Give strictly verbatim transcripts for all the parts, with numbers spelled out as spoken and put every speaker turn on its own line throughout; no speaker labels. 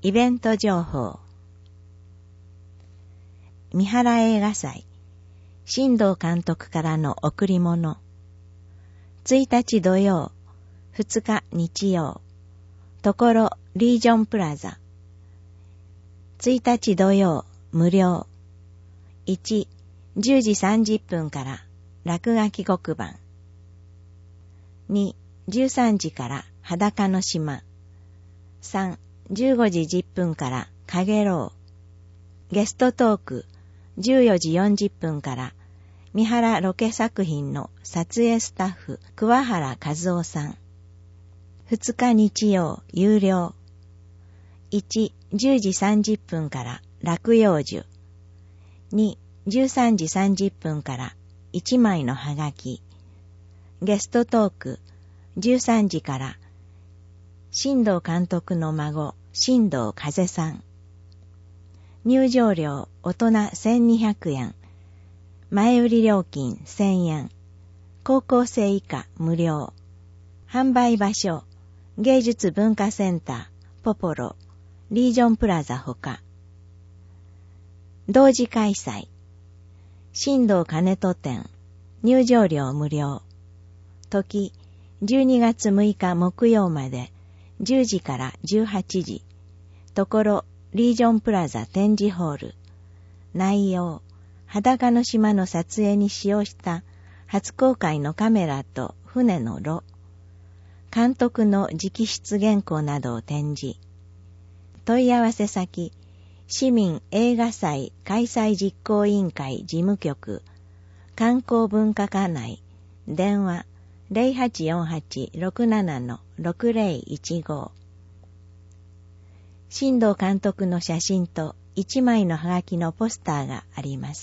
イベント情報。三原映画祭、新藤監督からの贈り物。ついたち土曜、ふつか日曜、ところリージョンプラザ。ついたち土曜、無料。いち、じゅうじさんじゅっぷんから落書き黒板。に、じゅうさんじから裸の島。さん、じゅうごじじゅっぷんからかげろう。ゲストトーク、じゅうよじよんじゅっぷんから三原ロケ作品の撮影スタッフ桑原和夫さん。ふつか日曜、有料。いち、じゅうじさんじゅっぷんから落葉樹。に、じゅうさんじさんじゅっぷんからいちまいのハガキ。ゲストトーク、じゅうさんじから新藤監督の孫、新藤風さん。入場料、大人せんにひゃくえん。前売り料金せんえん。高校生以下無料。販売場所、芸術文化センター、ポポロ、リージョンプラザほか。同時開催。新藤金戸店、入場料無料。時、じゅうにがつむいか木曜まで、じゅうじからじゅうはちじ。ところ、リージョンプラザ展示ホール。内容、裸の島の撮影に使用した初公開のカメラと船の炉。監督の直筆原稿などを展示。問い合わせ先、市民映画祭開催実行委員会事務局、観光文化課内、電話 ゼロはちよんはち ろくなな ろくゼロいちご。新藤監督の写真といちまいのハガキのポスターがあります。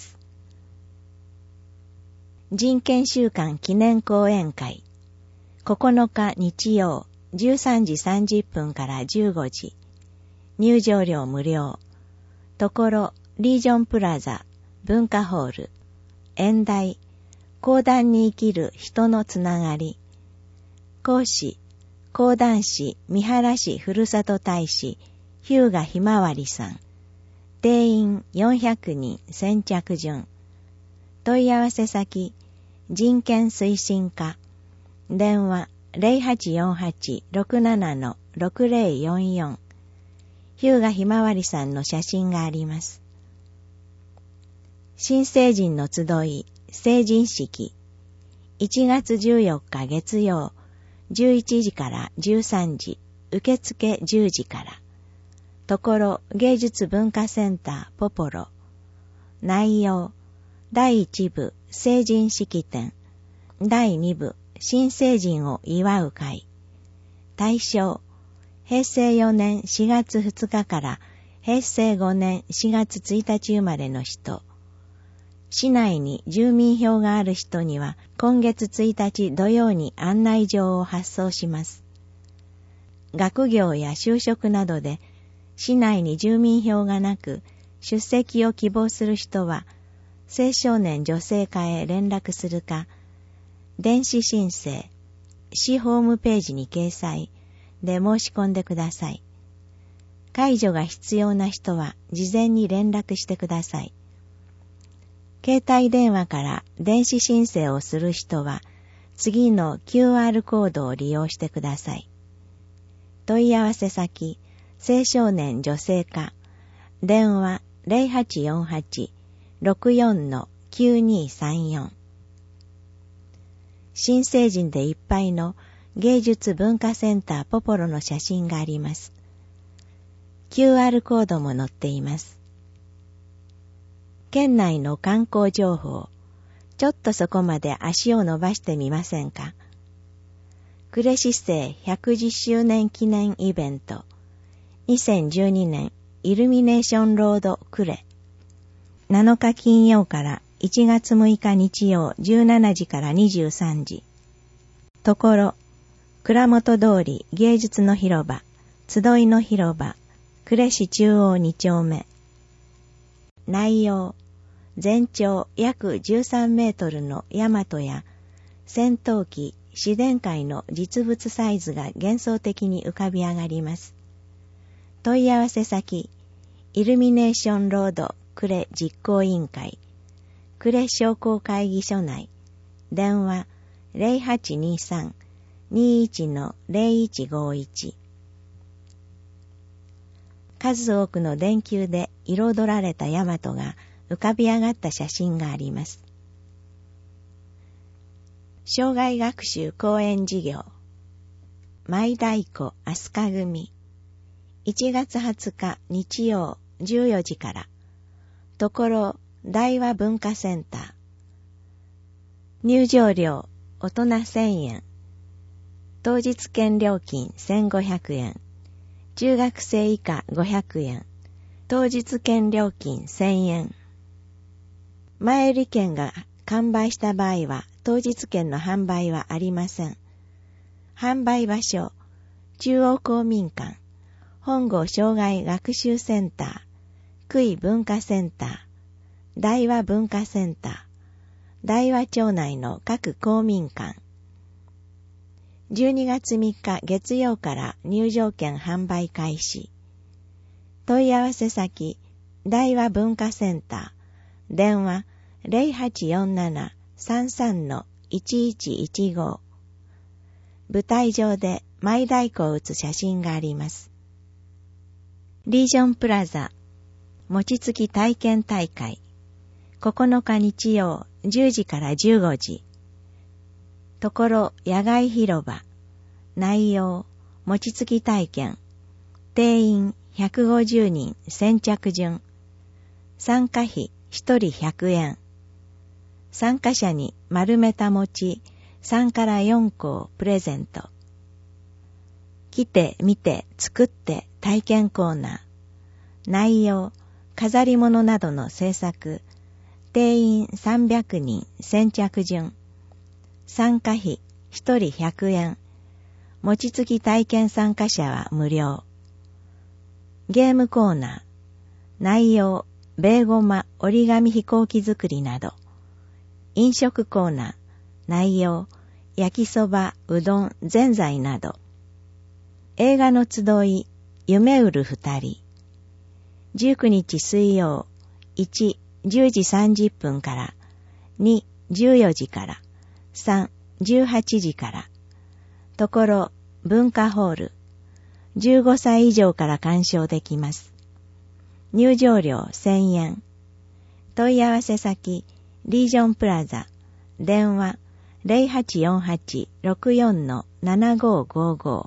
人権週間記念講演会。ここのか日曜、じゅうさんじさんじゅっぷんからじゅうごじ。入場料無料。ところ、リージョンプラザ、文化ホール。演題、講談に生きる人のつながり。講師、講談師三原市ふるさと大使、日向ひまわりさん。定員よんひゃくにん先着順。問い合わせ先、人権推進課。電話ゼロはちよんはち ろくなな ろくゼロよんよん。日向ひまわりさんの写真があります。新成人の集い、成人式。いちがつじゅうよっか月曜、じゅういちじからじゅうさんじ、受付じゅうじから。ところ芸術文化センターポポロ。内容、だいいちぶ成人式典。だいにぶ新成人を祝う会。対象、へいせいよねんしがつふつかからへいせいごねんしがつついたち生まれの人。市内に住民票がある人には今月ついたち土曜に案内状を発送します。学業や就職などで市内に住民票がなく出席を希望する人は青少年女性課へ連絡するか、電子申請、市ホームページに掲載で申し込んでください。介助が必要な人は事前に連絡してください。携帯電話から電子申請をする人は次の キューアール コードを利用してください。問い合わせ先、青少年女性課、電話ゼロはちよんはち ろくよん きゅうにさんよん。新成人でいっぱいの芸術文化センターポポロの写真があります。キューアール コードも載っています。県内の観光情報、ちょっとそこまで足を伸ばしてみませんか。呉市政ひゃくじゅっしゅうねん記念イベント、にせんじゅうにねんイルミネーションロード呉。なのか金曜からいちがつむいか日曜じゅうしちじからにじゅうさんじ。ところ、蔵元通り芸術の広場、集いの広場、呉市中央にちょうめ。内容、全長約じゅうさんメートルの大和や戦闘機、市電界の実物サイズが幻想的に浮かび上がります。 問い合わせ先、イルミネーションロード呉実行委員会、呉商工会議所内、電話 ゼロはちにさん にいち の ゼロいちごいち。数多くの電球で彩られた大和が浮かび上がった写真があります。障害学習講演事業、舞太鼓飛鳥組、いちがつはつか日曜じゅうよじから、ところ大和文化センター。入場料大人せんえん、当日券料金せんごひゃくえん、中学生以下ごひゃくえん、当日券料金せんえん。前売り券が完売した場合は当日券の販売はありません。販売場所、中央公民館、本郷障害学習センター、久井文化センター、大和文化センター、大和町内の各公民館。じゅうにがつみっか月曜から入場券販売開始。問い合わせ先、大和文化センター、電話 ゼロはちよんなな さんさん のいちいちいちご。舞台上で舞太鼓を打つ写真があります。リージョンプラザ、餅つき体験大会。ここのか日曜じゅうじからじゅうごじ。ところ野外広場。内容、餅つき体験。定員ひゃくごじゅうにん先着順。参加費ひとりひゃくえん。参加者に丸めた餅さんからよんこをプレゼント。来て見て作って体験コーナー。内容、飾り物などの制作。定員さんびゃくにん先着順。参加費ひとりひゃくえん。餅つき体験参加者は無料。ゲームコーナー。内容、ベーゴマ折り紙飛行機作りなど。飲食コーナー。内容、焼きそば、うどん、ぜんざいなど。映画の集い、夢売る二人。じゅうくにち水曜、いち、じゅうじさんじゅっぷんから、に、じゅうよじから、さん、じゅうはちじから。ところ、文化ホール。じゅうごさい以上から鑑賞できます。入場料せんえん。問い合わせ先、リージョンプラザ。電話、ゼロはちよんはち ろくよん のななごごご。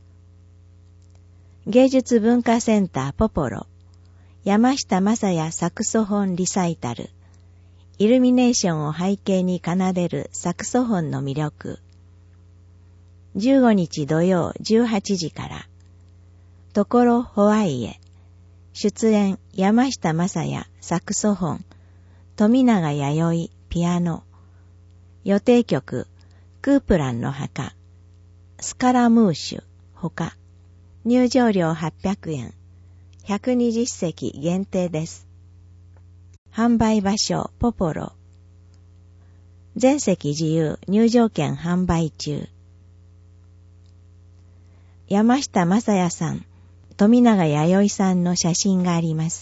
芸術文化センターポポロ。山下正也サクソフォンリサイタル。イルミネーションを背景に奏でるサクソフォンの魅力。じゅうごにち土曜じゅうはちじから。ところホワイエ。出演山下正也サクソフォン。富永弥生ピアノ。予定曲クープランの墓。スカラムーシュほか。入場料はっぴゃくえん。ひゃくにじゅっせき限定です。販売場所ポポロ。全席自由入場券販売中。山下正也さん、富永弥生さんの写真があります。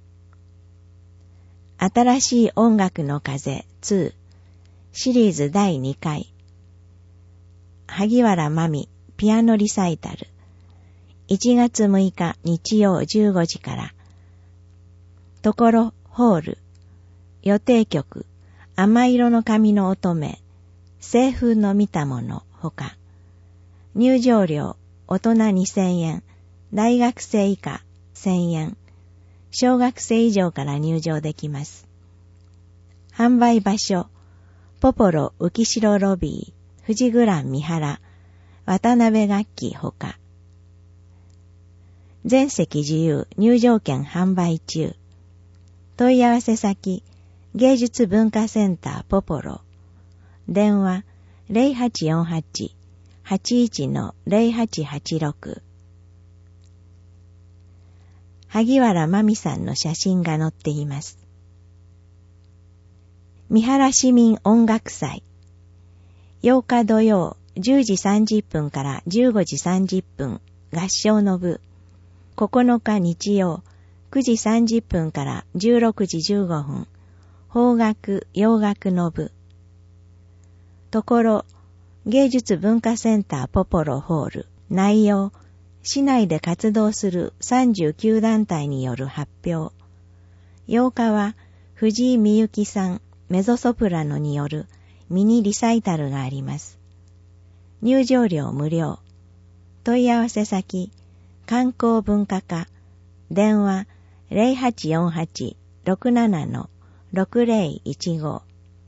新しい音楽の風にシリーズだいにかい。萩原真美ピアノリサイタル。いちがつむいか日曜じゅうごじから。ところホール。予定曲甘色の髪の乙女。清風の見たものほか。入場料大人にせんえん。大学生以下せんえん。小学生以上から入場できます。販売場所ポポロ浮城ロビー、富士グラン三原、渡辺楽器ほか。全席自由入場券販売中。問い合わせ先、芸術文化センターポポロ。電話ゼロはちよんはち はちいち のゼロはちはちろく。萩原真美さんの写真が載っています。三原市民音楽祭。ようか土曜じゅうじさんじゅっぷんからじゅうごじさんじゅっぷん合唱の部。 ここのか日曜、くじさんじゅっぷんからじゅうろくじじゅうごふん、邦楽洋楽の部。ところ、芸術文化センターポポロホール。内容、市内で活動するさんじゅうきゅうだんたいによる発表。ようかは、藤井美幸さん、メゾソプラノによるミニリサイタルがあります。入場料無料。問い合わせ先、観光文化課、電話 ゼロはちよんはち ろくなな ろくゼロいちご。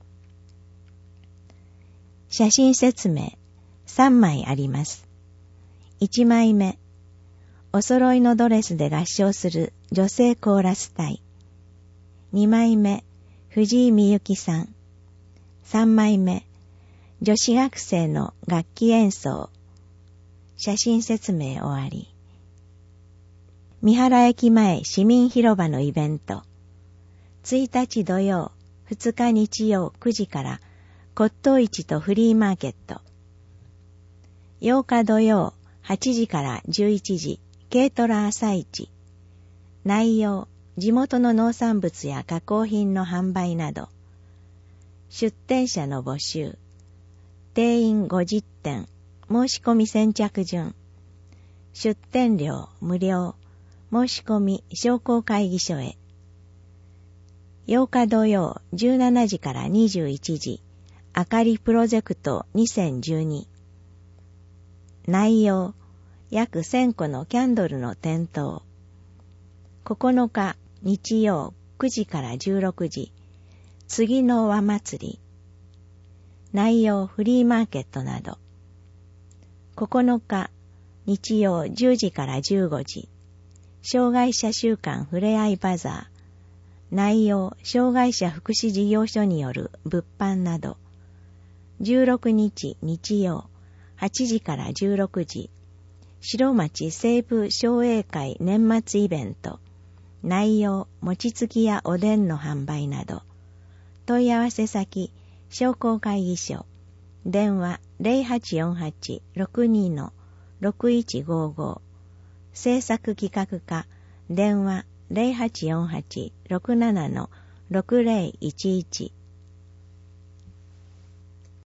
写真説明さんまいあります。いちまいめ、お揃いのドレスで合唱する女性コーラス隊。にまいめ、藤井美幸さん。さんまいめ、女子学生の楽器演奏。写真説明終わり。三原駅前市民広場のイベント。ついたち土曜、ふつか日曜くじから骨董市とフリーマーケット。ようか土曜はちじからじゅういちじ、軽トラ朝市。内容、地元の農産物や加工品の販売など。出店者の募集。定員ごじってん、申し込み先着順。出店料無料。申し込み商工会議所へ。ようか土曜じゅうしちじからにじゅういちじ、あかりプロジェクトにせんじゅうに。内容、約せんこのキャンドルの点灯。ここのか日曜くじからじゅうろくじ、次の和祭り。内容フリーマーケットなど。ここのか日曜じゅうじからじゅうごじ、障害者週間ふれあいバザー。内容、障害者福祉事業所による物販など。じゅうろくにち日曜、はちじからじゅうろくじ、白町西部商栄会年末イベント。内容、餅つきやおでんの販売など。問い合わせ先、商工会議所。電話 ゼロはちよんはち ろくにの ろくいちごご。制作企画課。電話 ゼロはちよんはち ろくななの ろくゼロいちいち。